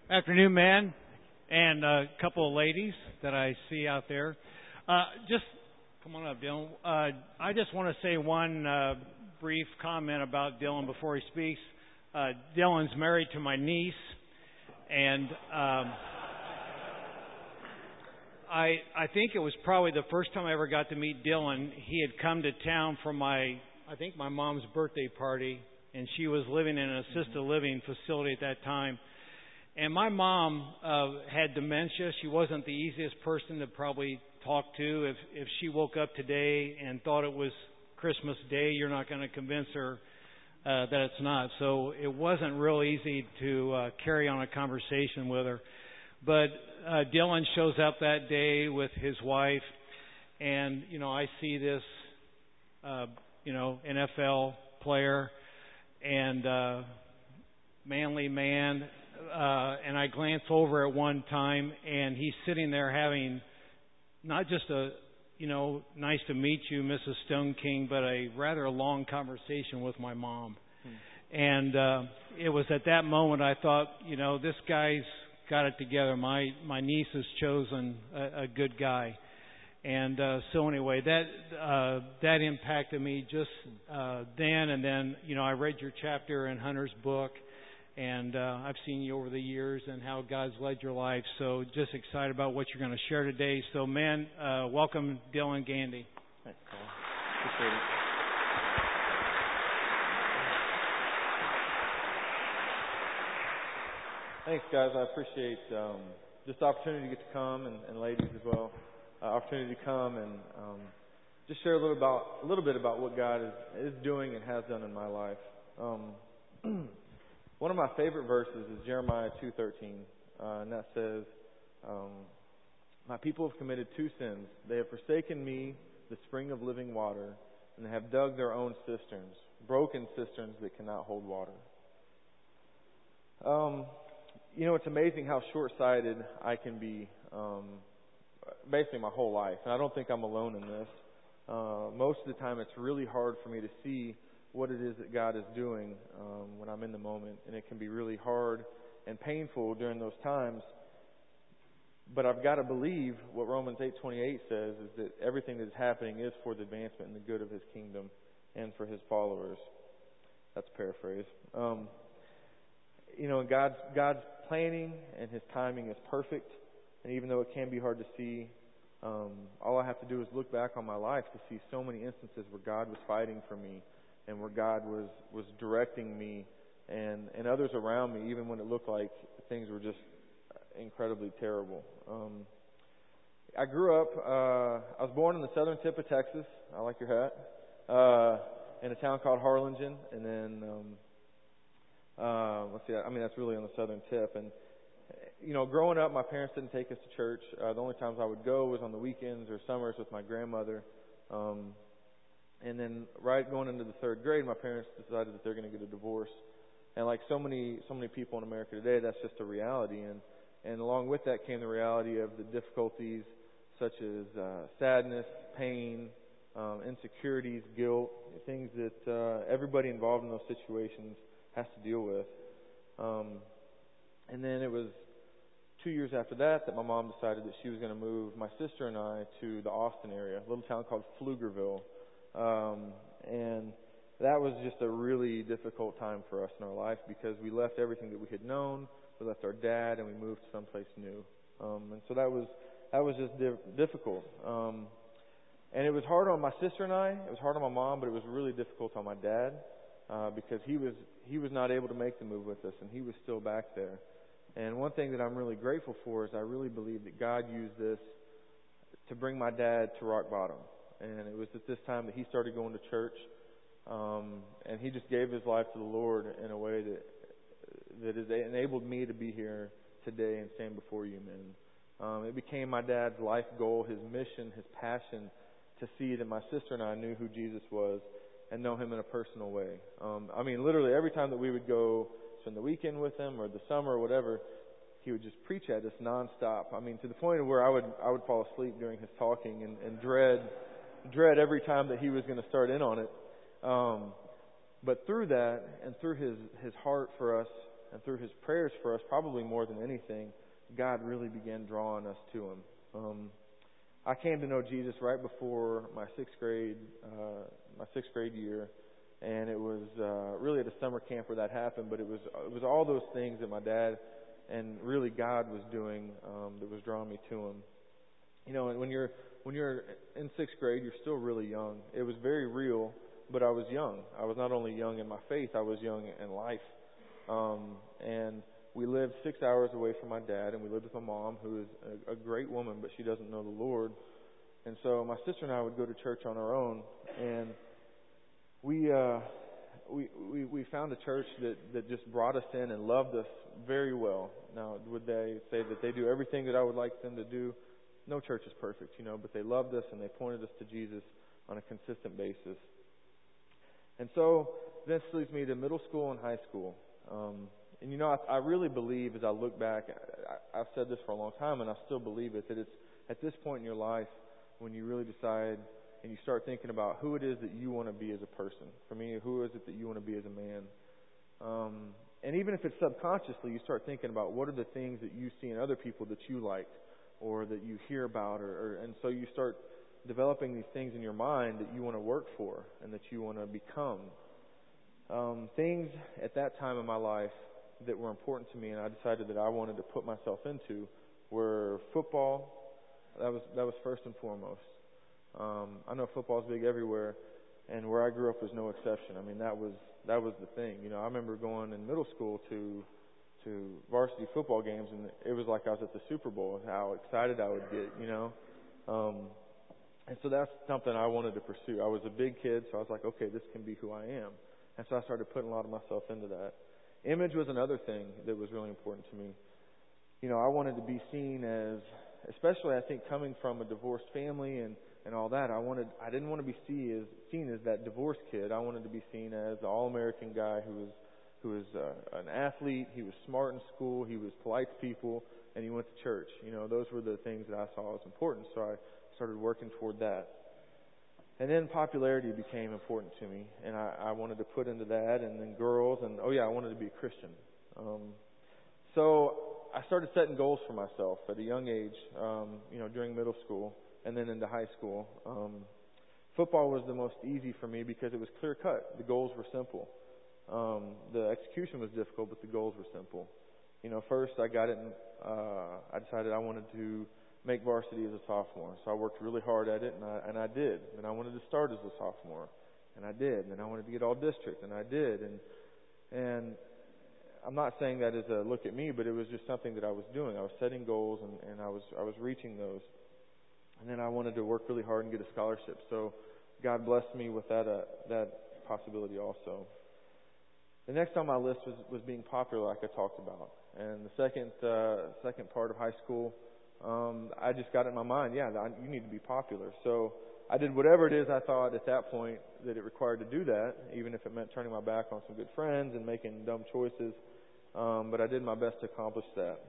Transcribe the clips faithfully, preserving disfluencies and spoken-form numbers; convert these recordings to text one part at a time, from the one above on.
Afternoon, man, and a couple of ladies that I see out there. Uh, just come on up, Dylan. Uh, I just want to say one uh, brief comment about Dylan before he speaks. Uh, Dylan's married to my niece, and um, I I think it was probably the first time I ever got to meet Dylan. He had come to town for my I think my mom's birthday party, and she was living in an assisted living facility at that time. And my mom uh, had dementia. She wasn't the easiest person to probably talk to. If if she woke up today and thought it was Christmas Day, you're not going to convince her uh, that it's not. So it wasn't real easy to uh, carry on a conversation with her. But uh, Dylan shows up that day with his wife, and you know I see this uh, you know N F L player and uh, manly man. Uh, and I glance over at one time, and he's sitting there having not just a, you know, nice to meet you, Missus Stone King, but a rather long conversation with my mom. Hmm. And uh, it was at that moment I thought, you know, this guy's got it together. My my niece has chosen a, a good guy. And uh, so anyway, that uh, that impacted me just uh, then. And then, you know, I read your chapter in Hunter's book. And uh, I've seen you over the years and how God's led your life. So just excited about what you're going to share today. So, man, uh, welcome, Dylan Gandy. Thanks, Paul. Appreciate it. Thanks, guys. I appreciate um, just the opportunity to get to come, and, and ladies as well, uh, opportunity to come and um, just share a little about a little bit about what God is, is doing and has done in my life. Um, One of my favorite verses is Jeremiah two thirteen, uh, and that says, um, "My people have committed two sins. They have forsaken me, the spring of living water, and they have dug their own cisterns, broken cisterns that cannot hold water." Um, you know, it's amazing how short-sighted I can be, um, basically my whole life, and I don't think I'm alone in this. Uh, most of the time, it's really hard for me to see what it is that God is doing um, when I'm in the moment. And it can be really hard and painful during those times. But I've got to believe what Romans eight twenty-eight says is that everything that is happening is for the advancement and the good of His kingdom and for His followers. That's a paraphrase. Um, you know, God's, God's planning and His timing is perfect. And even though it can be hard to see, um, all I have to do is look back on my life to see so many instances where God was fighting for me, and where God was, was directing me and, and others around me, even when it looked like things were just incredibly terrible. Um, I grew up, uh, I was born in the southern tip of Texas. I like your hat. Uh, in a town called Harlingen. And then, um, uh, let's see, I mean, that's really on the southern tip. And, you know, growing up, my parents didn't take us to church. Uh, the only times I would go was on the weekends or summers with my grandmother. Um, And then right going into the third grade, my parents decided that they're going to get a divorce. And like so many so many people in America today, that's just a reality. And, and along with that came the reality of the difficulties such as uh, sadness, pain, um, insecurities, guilt, things that uh, everybody involved in those situations has to deal with. Um, and then it was two years after that that my mom decided that she was going to move my sister and I to the Austin area, a little town called Pflugerville. Um, and that was just a really difficult time for us in our life because we left everything that we had known. We left our dad and we moved to someplace new. Um, and so that was that was just di- difficult. Um, and it was hard on my sister and I. It was hard on my mom, but it was really difficult on my dad uh, because he was he was not able to make the move with us, and he was still back there. And one thing that I'm really grateful for is I really believe that God used this to bring my dad to rock bottom. And it was at this time that he started going to church, um, and he just gave his life to the Lord in a way that that has enabled me to be here today and stand before you, men. Um, it became my dad's life goal, his mission, his passion to see that my sister and I knew who Jesus was and know Him in a personal way. Um, I mean, literally every time that we would go spend the weekend with him or the summer or whatever, he would just preach at us nonstop. I mean, to the point of where I would I would fall asleep during his talking and, and dread. dread every time that he was going to start in on it. Um, but through that and through his, his heart for us and through his prayers for us, probably more than anything, God really began drawing us to him. Um, I came to know Jesus right before my sixth grade, uh, my sixth grade year, and it was uh, really at a summer camp where that happened. But it was it was all those things that my dad and really God was doing um, that was drawing me to him. You know, and when you're when you're in sixth grade, you're still really young. It was very real, but I was young. I was not only young in my faith, I was young in life. Um, and we lived six hours away from my dad, and we lived with my mom, who is a, a great woman, but she doesn't know the Lord. And so my sister and I would go to church on our own, and we uh, we, we we found a church that, that just brought us in and loved us very well. Now, would they say that they do everything that I would like them to do? No church is perfect, you know, but they loved us and they pointed us to Jesus on a consistent basis. And so this leads me to middle school and high school. Um, and, you know, I, I really believe, as I look back, I, I've said this for a long time, and I still believe it, that it's at this point in your life when you really decide and you start thinking about who it is that you want to be as a person. For me, who is it that you want to be as a man? Um, and even if it's subconsciously, you start thinking about what are the things that you see in other people that you like or that you hear about. or, or And so you start developing these things in your mind that you want to work for and that you want to become. Um, things at that time in my life that were important to me and I decided that I wanted to put myself into were football. That was that was first and foremost. Um, I know football is big everywhere, and where I grew up was no exception. I mean, that was that was the thing. You know, I remember going in middle school to to varsity football games, and it was like I was at the Super Bowl. How excited I would get, you know. Um, and so that's something I wanted to pursue. I was a big kid, so I was like, okay, this can be who I am. And so I started putting a lot of myself into that. Image was another thing that was really important to me. You know, I wanted to be seen as, especially I think coming from a divorced family and, and all that, I wanted I didn't want to be see as, seen as that divorced kid. I wanted to be seen as the all-American guy who was who was uh, an athlete. He was smart in school. He was polite to people, and he went to church. You know, those were the things that I saw as important. So I started working toward that. And then popularity became important to me, and I, I wanted to put into that, and then girls, and oh yeah, I wanted to be a Christian. Um, so I started setting goals for myself at a young age, um, you know, during middle school, and then into high school. Um, football was the most easy for me because it was clear cut. The goals were simple. Um, the execution was difficult, but the goals were simple. You know, first I got it, and uh, I decided I wanted to make varsity as a sophomore. So I worked really hard at it, and I, and I did. And I wanted to start as a sophomore, and I did. And then I wanted to get all district, and I did. And and I'm not saying that as a look at me, but it was just something that I was doing. I was setting goals, and, and I was I was reaching those. And then I wanted to work really hard and get a scholarship. So God blessed me with that uh, that possibility also. The next on my list was, was being popular, like I talked about. And the second uh, second part of high school, Um, I just got it in my mind, yeah, you need to be popular. So I did whatever it is I thought at that point that it required to do that, even if it meant turning my back on some good friends and making dumb choices. Um, but I did my best to accomplish that.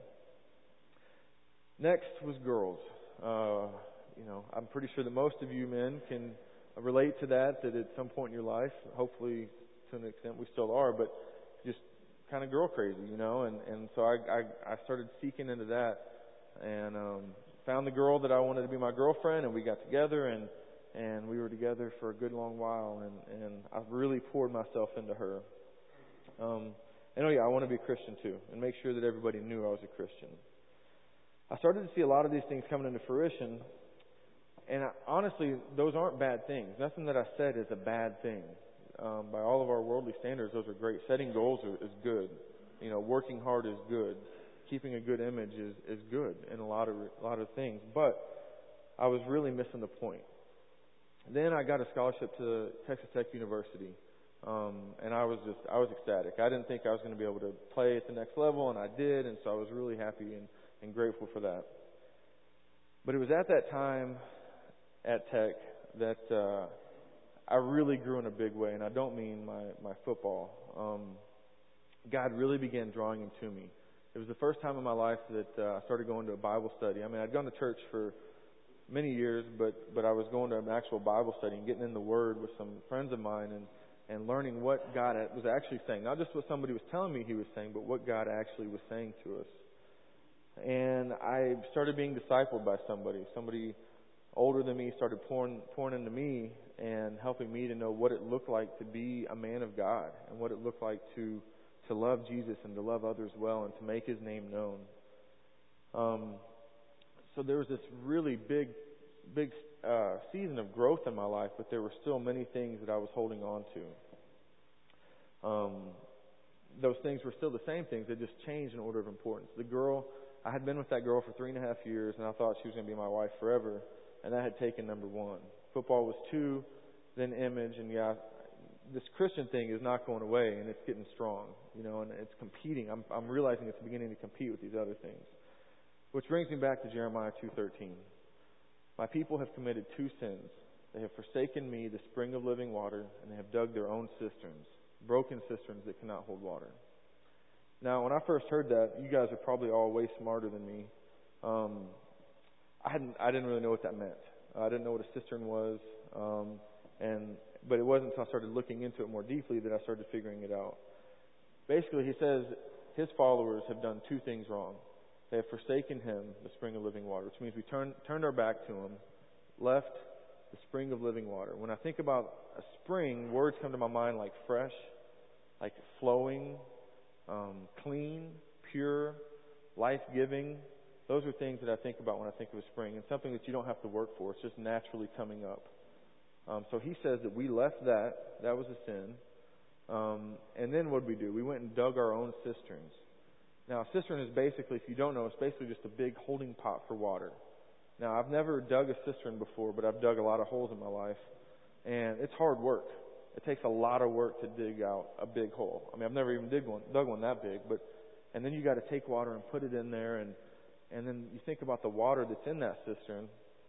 Next was girls. Uh, you know, I'm pretty sure that most of you men can relate to that, that at some point in your life, hopefully to an extent we still are, but just kind of girl crazy, you know. And, and so I, I, I started seeking into that. And um, found the girl that I wanted to be my girlfriend, and we got together, and and we were together for a good long while, and, and I really poured myself into her. Um, and oh yeah, I want to be a Christian too, and make sure that everybody knew I was a Christian. I started to see a lot of these things coming into fruition, and I, honestly, those aren't bad things. Nothing that I said is a bad thing. Um, by all of our worldly standards, those are great. Setting goals are, is good. You know, working hard is good. Keeping a good image is, is good in a lot of a lot of things, but I was really missing the point. Then I got a scholarship to Texas Tech University, um, and I was just I was ecstatic. I didn't think I was going to be able to play at the next level, and I did, and so I was really happy and, and grateful for that. But it was at that time at Tech that uh, I really grew in a big way, and I don't mean my my football. Um, God really began drawing him to me. It was the first time in my life that uh, I started going to a Bible study. I mean, I'd gone to church for many years, but but I was going to an actual Bible study and getting in the Word with some friends of mine. And and learning what God was actually saying. Not just what somebody was telling me He was saying, but what God actually was saying to us. And I started being discipled by somebody. Somebody older than me started pouring, pouring into me and helping me to know what it looked like to be a man of God and what it looked like to, to love Jesus and to love others well and to make His name known. Um, so there was this really big, big uh, season of growth in my life, but there were still many things that I was holding on to. Um, those things were still the same things. They just changed in order of importance. The girl, I had been with that girl for three and a half years, and I thought she was going to be my wife forever, and that had taken number one. Football was two, then image, and yeah, this Christian thing is not going away, and it's getting strong, you know, and it's competing. I'm, I'm realizing it's beginning to compete with these other things. Which brings me back to Jeremiah two thirteen. My people have committed two sins. They have forsaken me, the spring of living water, and they have dug their own cisterns, broken cisterns that cannot hold water. Now, when I first heard that, you guys are probably all way smarter than me. Um, I hadn't, I didn't really know what that meant. I didn't know what a cistern was, um, and but it wasn't until I started looking into it more deeply that I started figuring it out. Basically, he says his followers have done two things wrong. They have forsaken Him, the spring of living water, which means we turned turned our back to Him, left the spring of living water. When I think about a spring, words come to my mind like fresh, like flowing, um, clean, pure, life-giving. Those are things that I think about when I think of a spring, and something that you don't have to work for. It's just naturally coming up. Um, so he says that we left that. That was a sin. Um, and then what did we do? We went and dug our own cisterns. Now, a cistern is basically, if you don't know, it's basically just a big holding pot for water. Now, I've never dug a cistern before, but I've dug a lot of holes in my life. And it's hard work. It takes a lot of work to dig out a big hole. I mean, I've never even dug one, dug one that big. But and then you got to take water and put it in there. And, and then you think about the water that's in that cistern.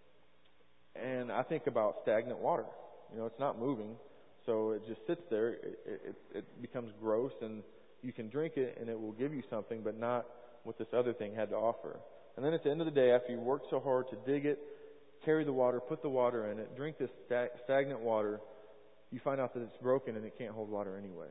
And I think about stagnant water. You know, it's not moving. So it just sits there. It, it, it becomes gross, and you can drink it and it will give you something, but not what this other thing had to offer. And then at the end of the day, after you work so hard to dig it, carry the water, put the water in it, drink this stagnant water, you find out that it's broken and it can't hold water anyway.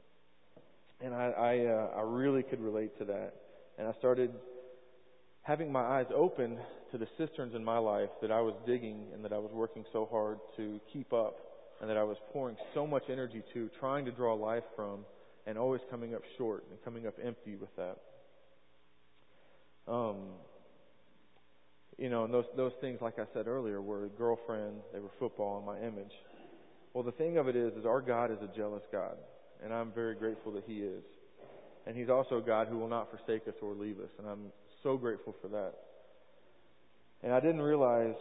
And I, I, uh, I really could relate to that. And I started having my eyes open to the cisterns in my life that I was digging and that I was working so hard to keep up and that I was pouring so much energy to, trying to draw life from, and always coming up short and coming up empty with that. Um, you know, and those those things, like I said earlier, were girlfriend, they were football, and my image. Well, the thing of it is, is our God is a jealous God, and I'm very grateful that He is. And He's also a God who will not forsake us or leave us, and I'm so grateful for that. And I didn't realize,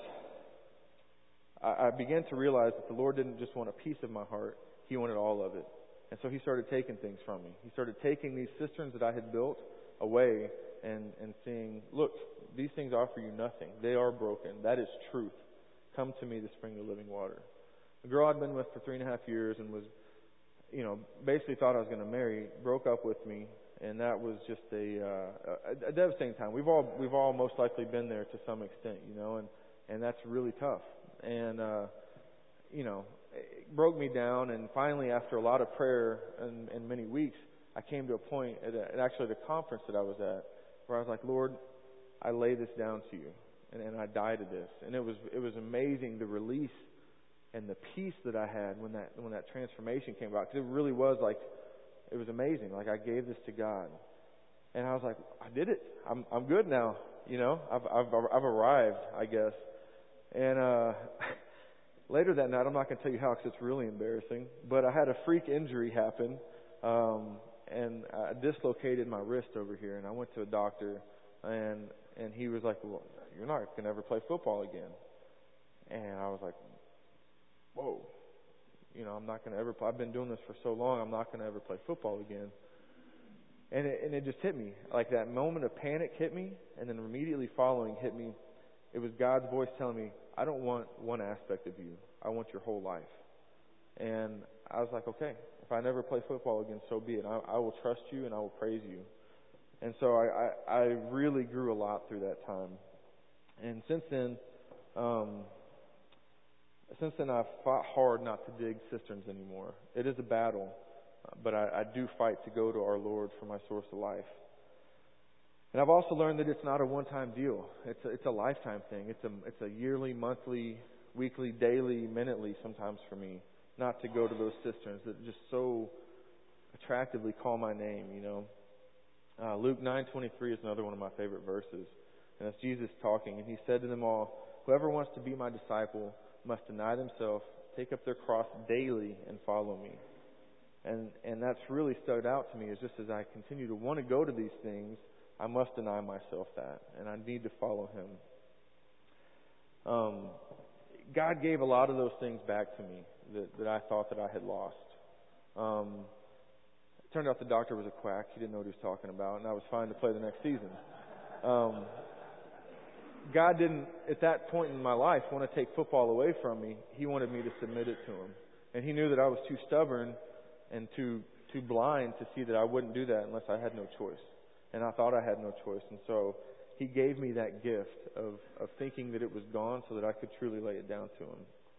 I, I began to realize that the Lord didn't just want a piece of my heart, He wanted all of it. And so He started taking things from me. He started taking these cisterns that I had built away and, and saying, look, these things offer you nothing. They are broken. That is truth. Come to me, the spring of living water. A girl I'd been with for three and a half years and was, you know, basically thought I was going to marry, broke up with me, and that was just a, uh, a, a devastating time. We've all we've all most likely been there to some extent, you know, and, and that's really tough. And, uh, you know, it broke me down, and finally, after a lot of prayer and, and many weeks, I came to a point at, a, at actually the conference that I was at where I was like, Lord, I lay this down to you, and, and I die to this. And it was it was amazing, the release and the peace that I had when that when that transformation came about. Because it really was like, it was amazing. Like, I gave this to God, and I was like, I did it. I'm I'm good now. You know, I've I've I've arrived, I guess. And uh later that night, I'm not going to tell you how because it's really embarrassing, but I had a freak injury happen, um, and I dislocated my wrist over here, and I went to a doctor, and and he was like, well, you're not going to ever play football again. And I was like, whoa, you know, I'm not going to ever play. I've been doing this for so long, I'm not going to ever play football again. And it, and it just hit me. Like, that moment of panic hit me, and then immediately following hit me, it was God's voice telling me, I don't want one aspect of you. I want your whole life. And I was like, okay, if I never play football again, so be it. I, I will trust you and I will praise you. And so I, I, I really grew a lot through that time. And since then, um, since then, I've fought hard not to dig cisterns anymore. It is a battle, but I, I do fight to go to our Lord for my source of life. And I've also learned that it's not a one-time deal. It's a, it's a lifetime thing. It's a, it's a yearly, monthly, weekly, daily, minutely sometimes for me, not to go to those cisterns that just so attractively call my name, you know. Uh, Luke nine twenty-three is another one of my favorite verses. And it's Jesus talking, and he said to them all, "Whoever wants to be my disciple must deny themselves, take up their cross daily, and follow me." And and that's really stood out to me, is just as I continue to want to go to these things, I must deny myself that, and I need to follow Him. Um, God gave a lot of those things back to me that, that I thought that I had lost. Um, it turned out the doctor was a quack. He didn't know what he was talking about, and I was fine to play the next season. Um, God didn't, at that point in my life, want to take football away from me. He wanted me to submit it to Him. And He knew that I was too stubborn and too too blind to see that I wouldn't do that unless I had no choice. And I thought I had no choice. And so He gave me that gift of, of thinking that it was gone so that I could truly lay it down to Him.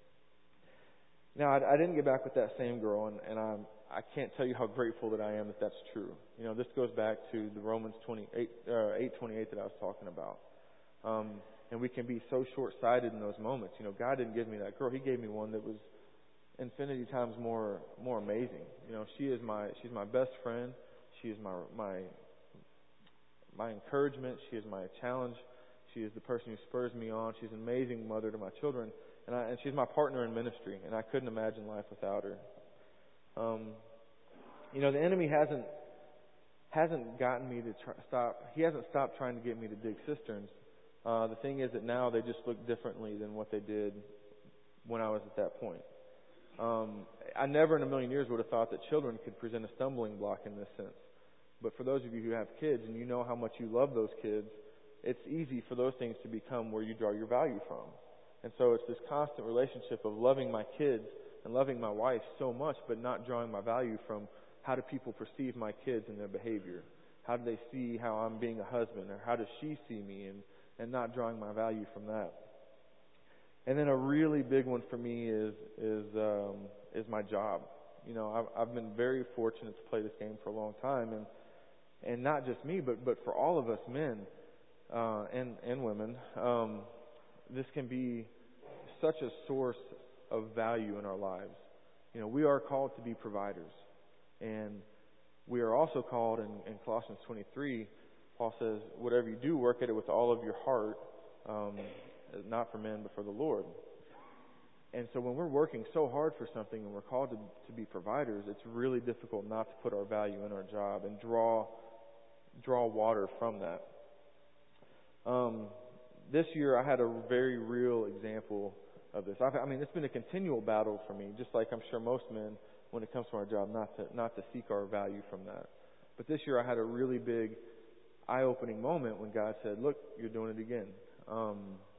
Now, I, I didn't get back with that same girl, and, and I'm, I can't tell you how grateful that I am that that's true. You know, this goes back to the Romans twenty-eight, uh, eight twenty-eight that I was talking about. Um, and we can be so short-sighted in those moments. You know, God didn't give me that girl. He gave me one that was infinity times more more amazing. You know, she is my she's my best friend. She is my my my encouragement. She is my challenge. She is the person who spurs me on. She's an amazing mother to my children, and I, and she's my partner in ministry. And I couldn't imagine life without her. Um, you know, the enemy hasn't hasn't gotten me to try, stop. He hasn't stopped trying to get me to dig cisterns. Uh, the thing is that now they just look differently than what they did when I was at that point. Um, I never in a million years would have thought that children could present a stumbling block in this sense. But for those of you who have kids and you know how much you love those kids, it's easy for those things to become where you draw your value from. And so it's this constant relationship of loving my kids and loving my wife so much, but not drawing my value from how do people perceive my kids and their behavior. How do they see how I'm being a husband, or how does she see me, and, and not drawing my value from that. And then a really big one for me is is um, is my job. You know, I've, I've been very fortunate to play this game for a long time, and and not just me, but but for all of us men uh, and and women, um, this can be such a source of value in our lives. You know, we are called to be providers, and we are also called in, in Colossians twenty-three. Paul says, "Whatever you do, work at it with all of your heart." Um, not for men, but for the Lord. And so when we're working so hard for something and we're called to, to be providers, it's really difficult not to put our value in our job and draw draw water from that. Um, this year I had a very real example of this. I've, I mean, it's been a continual battle for me, just like I'm sure most men, when it comes to our job, not to not to seek our value from that. But this year I had a really big, eye-opening moment when God said, "Look, you're doing it again." Um,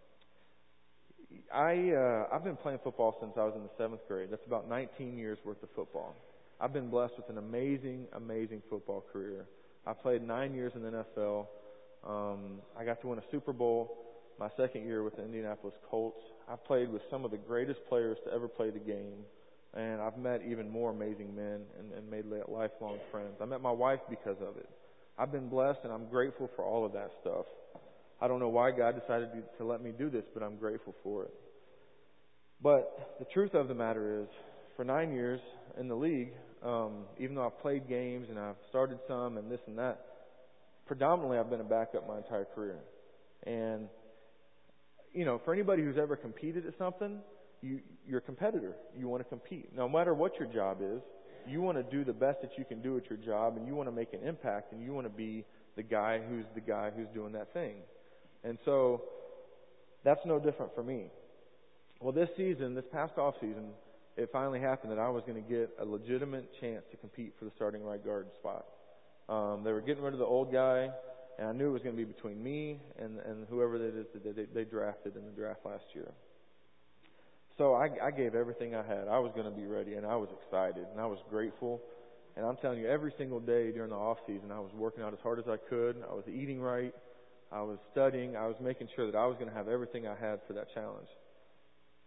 I, uh, I've been playing football since I was in the seventh grade. That's about nineteen years worth of football. I've been blessed with an amazing, amazing football career. I played nine years in the N F L. Um, I got to win a Super Bowl my second year with the Indianapolis Colts. I've played with some of the greatest players to ever play the game. And I've met even more amazing men and, and made lifelong friends. I met my wife because of it. I've been blessed, and I'm grateful for all of that stuff. I don't know why God decided to, to let me do this, but I'm grateful for it. But the truth of the matter is, for nine years in the league, um, even though I've played games and I've started some and this and that, predominantly I've been a backup my entire career. And, you know, for anybody who's ever competed at something, you, you're a competitor. You want to compete. No matter what your job is, you want to do the best that you can do at your job, and you want to make an impact, and you want to be the guy who's the guy who's doing that thing. And so that's no different for me. Well, this season, this past off season, it finally happened that I was going to get a legitimate chance to compete for the starting right guard spot. Um, they were getting rid of the old guy, and I knew it was going to be between me and, and whoever it is that they, they drafted in the draft last year. So I, I gave everything I had. I was going to be ready, and I was excited, and I was grateful. And I'm telling you, every single day during the off season, I was working out as hard as I could. I was eating right. I was studying. I was making sure that I was going to have everything I had for that challenge.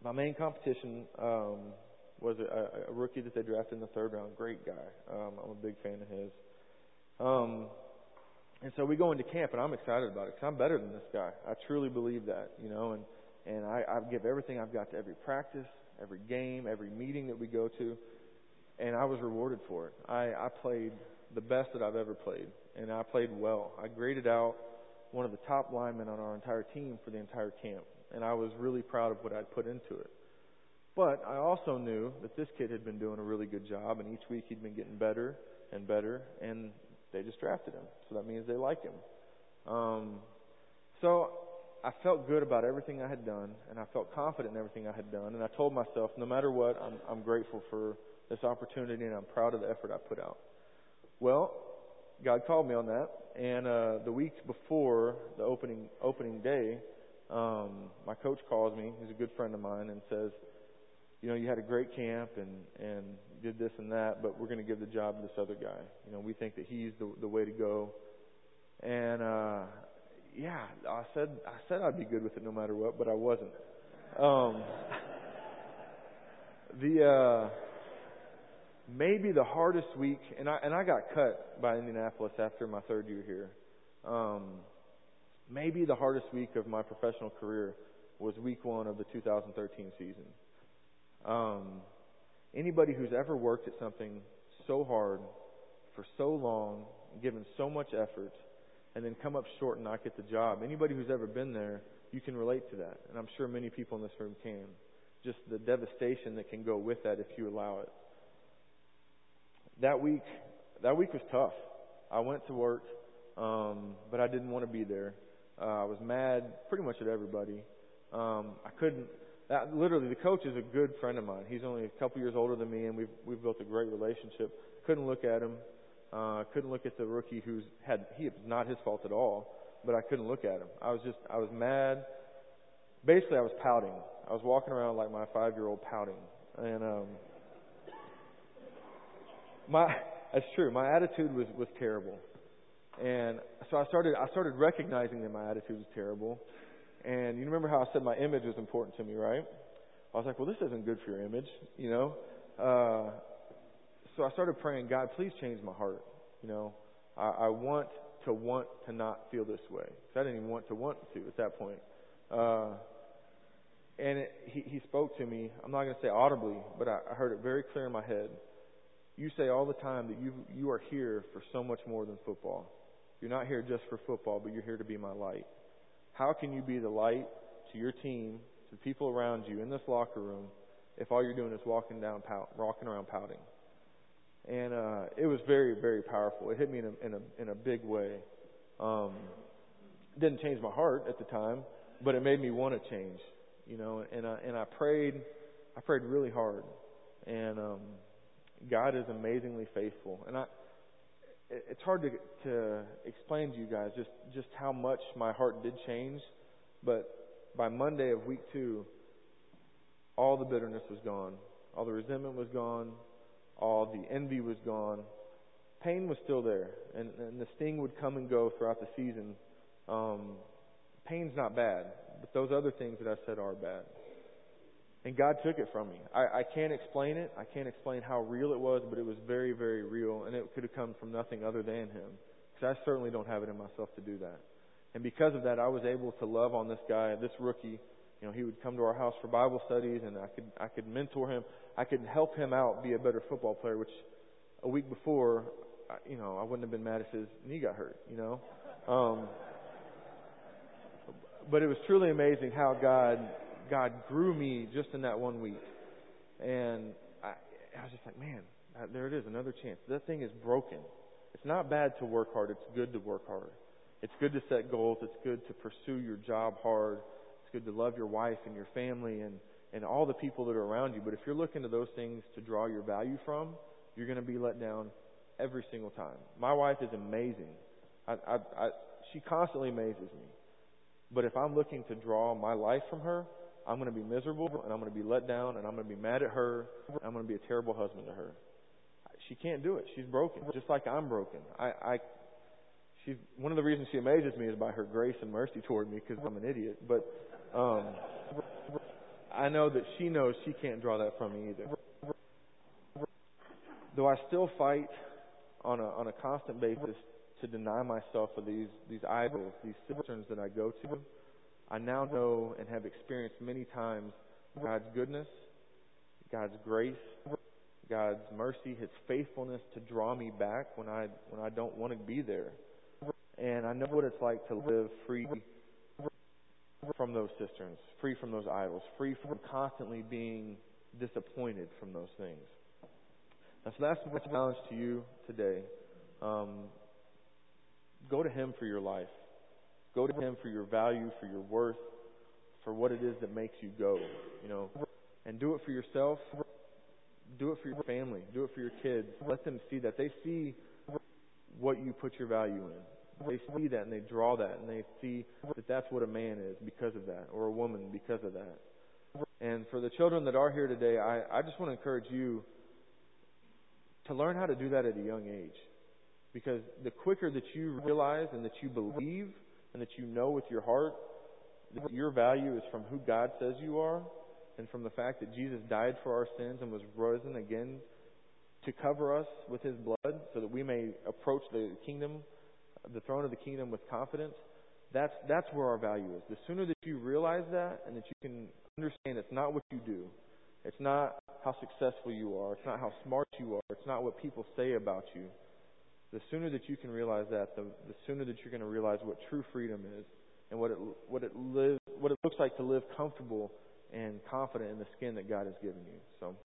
my main competition um, was a, a rookie that they drafted in the third round. Great guy. Um, I'm a big fan of his. Um, and so we go into camp, and I'm excited about it because I'm better than this guy. I truly believe that, you know, and, and I, I give everything I've got to every practice, every game, every meeting that we go to, and I was rewarded for it. I, I played the best that I've ever played, and I played well. I graded out one of the top linemen on our entire team for the entire camp, and I was really proud of what I'd put into it. But I also knew that this kid had been doing a really good job, and each week he'd been getting better and better, and they just drafted him. So that means they like him. Um, so I felt good about everything I had done, and I felt confident in everything I had done, and I told myself, no matter what, I'm, I'm grateful for this opportunity, and I'm proud of the effort I put out. Well, God called me on that, and uh, the week before the opening opening day, um, my coach calls me. He's a good friend of mine, and says, you know, you had a great camp and, and did this and that, but we're going to give the job to this other guy. You know, we think that he's the the way to go. And uh, yeah, I said I said I'd be good with it no matter what, but I wasn't. Um, the uh, maybe the hardest week, and I and I got cut by Indianapolis after my third year here. Um, maybe the hardest week of my professional career was week one of the two thousand thirteen season. Um, anybody who's ever worked at something so hard for so long, given so much effort, and then come up short and not get the job, anybody who's ever been there, you can relate to that. And I'm sure many people in this room can. Just the devastation that can go with that if you allow it. That week, that week was tough. I went to work, um, but I didn't want to be there. Uh, I was mad pretty much at everybody. Um, I couldn't. That, literally, the coach is a good friend of mine. He's only a couple years older than me, and we've we've built a great relationship. Couldn't look at him. Uh, couldn't look at the rookie who's had. He it's not his fault at all, but I couldn't look at him. I was just. I was mad. Basically, I was pouting. I was walking around like my five-year-old pouting, and um, my that's true. My attitude was was terrible, and so I started. I started recognizing that my attitude was terrible. And you remember how I said my image was important to me, right? I was like, well, this isn't good for your image, you know. Uh, so I started praying, God, please change my heart. You know, I, I want to want to not feel this way. Because I didn't even want to want to at that point. Uh, and it, he, he spoke to me, I'm not going to say audibly, but I, I heard it very clear in my head. You say all the time that you you are here for so much more than football. You're not here just for football, but you're here to be my light. How can you be the light to your team, to the people around you in this locker room, if all you're doing is walking down, pout, walking around pouting? And uh, it was very, very powerful. It hit me in a in a, in a big way. Um, it didn't change my heart at the time, but it made me want to change. You know, and I, and I prayed, I prayed really hard, and um, God is amazingly faithful. And I. It's hard to to explain to you guys just, just how much my heart did change. But by Monday of week two, all the bitterness was gone. All the resentment was gone. All the envy was gone. Pain was still there. And, and the sting would come and go throughout the season. Um, pain's not bad. But those other things that I said are bad. And God took it from me. I, I can't explain it. I can't explain how real it was, but it was very, very real. And it could have come from nothing other than Him. Because I certainly don't have it in myself to do that. And because of that, I was able to love on this guy, this rookie. You know, he would come to our house for Bible studies, and I could I could mentor him. I could help him out be a better football player, which a week before, I, you know, I wouldn't have been mad if his knee got hurt, you know. Um, but it was truly amazing how God... God grew me just in that one week. And I, I was just like, man, there it is, another chance. That thing is broken. It's not bad to work hard. It's good to work hard. It's good to set goals. It's good to pursue your job hard. It's good to love your wife and your family and, and all the people that are around you. But if you're looking to those things to draw your value from, you're going to be let down every single time. My wife is amazing. I, I, I, she constantly amazes me. But if I'm looking to draw my life from her, I'm going to be miserable, and I'm going to be let down, and I'm going to be mad at her, and I'm going to be a terrible husband to her. She can't do it. She's broken, just like I'm broken. I, I, she's one of the reasons she amazes me is by her grace and mercy toward me, because I'm an idiot. But um, I know that she knows she can't draw that from me either. Though I still fight on a on a constant basis to deny myself of these these idols, these cisterns that I go to, I now know and have experienced many times God's goodness, God's grace, God's mercy, His faithfulness to draw me back when I when I don't want to be there. And I know what it's like to live free from those cisterns, free from those idols, free from constantly being disappointed from those things. And so that's my challenge to you today. Um, go to Him for your life. Go to Him for your value, for your worth, for what it is that makes you go. You know, and do it for yourself. Do it for your family. Do it for your kids. Let them see that. They see what you put your value in. They see that and they draw that and they see that that's what a man is because of that, or a woman because of that. And for the children that are here today, I, I just want to encourage you to learn how to do that at a young age. Because the quicker that you realize and that you believe and that you know with your heart that your value is from who God says you are and from the fact that Jesus died for our sins and was risen again to cover us with His blood so that we may approach the kingdom, the throne of the kingdom with confidence, that's that's where our value is. The sooner that you realize that and that you can understand it's not what you do. It's not how successful you are. It's not how smart you are. It's not what people say about you. The sooner that you can realize that, the, the sooner that you're going to realize what true freedom is and what it what it live what it looks like to live comfortable and confident in the skin that God has given you. So